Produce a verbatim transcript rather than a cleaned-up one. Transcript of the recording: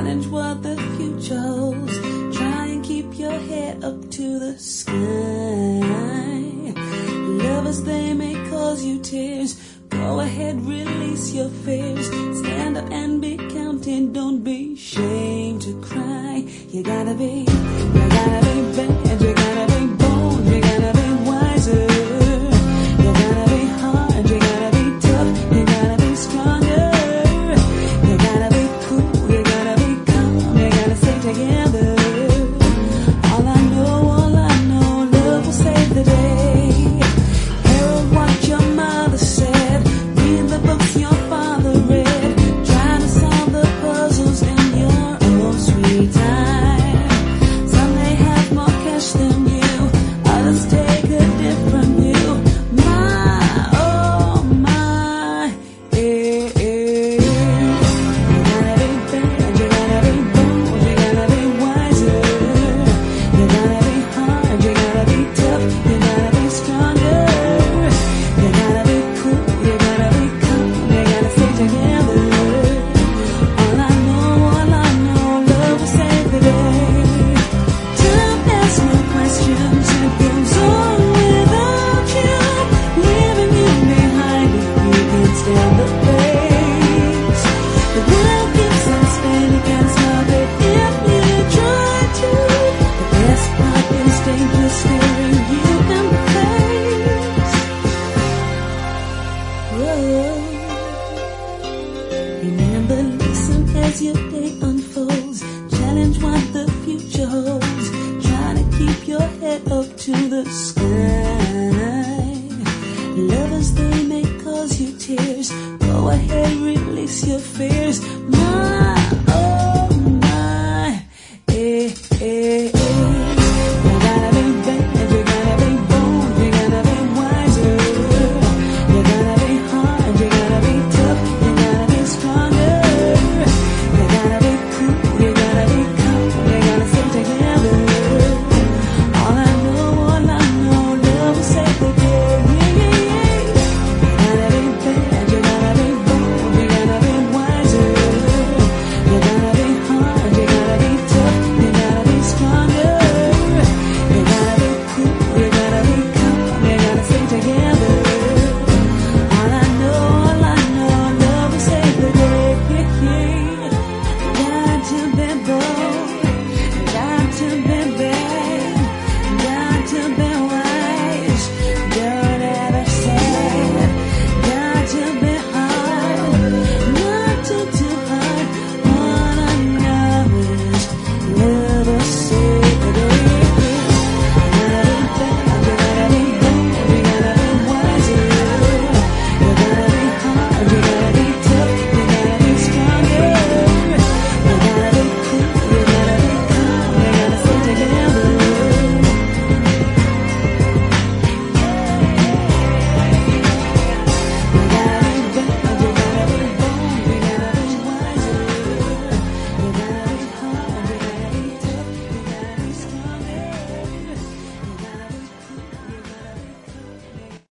Challenge what the future holds. Try and keep your head up to the sky. Lovers, they may cause you tears. Go ahead, release your fears. Stand up and be counted. Don't be ashamed to cry. You gotta be, you gotta be bad. You gotta be bold. You gotta be wiser. You gotta be hard. You gotta be tough. You gotta be stronger. You gotta be cool. You gotta be calm. You gotta stay together. All I know, all I know, love will save the day. Hear what your mother said. Read the books your father read. Try to solve the puzzles in your own sweet time. Some may have more cash than you. Others take a different view. My, oh my, yeah, yeah. You gotta be bad, you gotta be bold, you gotta be wiser. You gotta be hard, you gotta be tough, you gotta be stronger. You gotta be cool, you gotta be calm, you gotta stay together. All I know, all I know, love will save the day. Time asks no questions, it goes on without you, leaving you behind if you can't stand the pace. The world keeps on spinning, can't stop it if you try to. The best part is dangerous, staring you in the face. Whoa. Remember, listen as your day unfolds. Challenge what the future holds. Try to keep your head up to the sky. Lovers, they may cause you tears. Go ahead, release your fears.